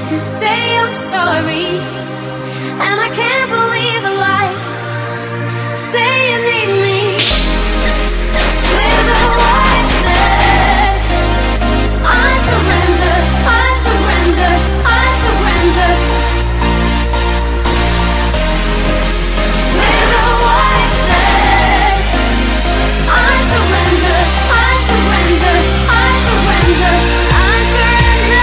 chance to say I'm sorry, and I can't believe a lie. Say you need me with a white flag. I surrender, I surrender, I surrender. With a white flag. I surrender, I surrender, I surrender, I surrender.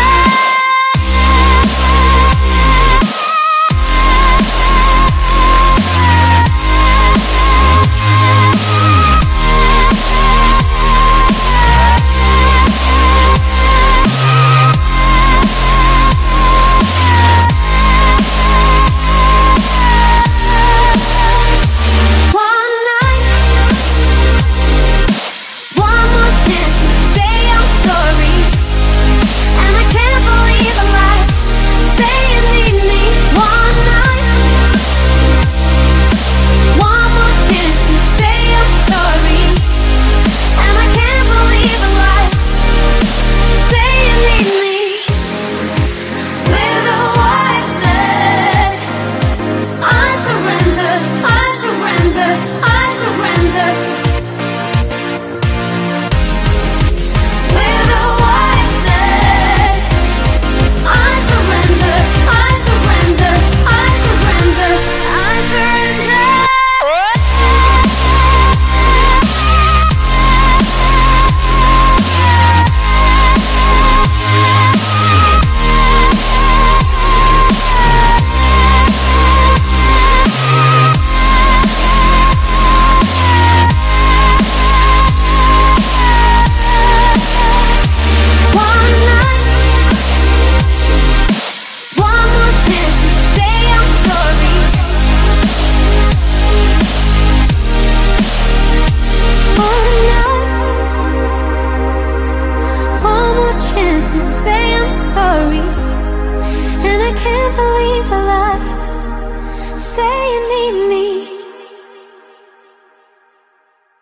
To say I'm sorry, and I can't believe I lied. Say you need me.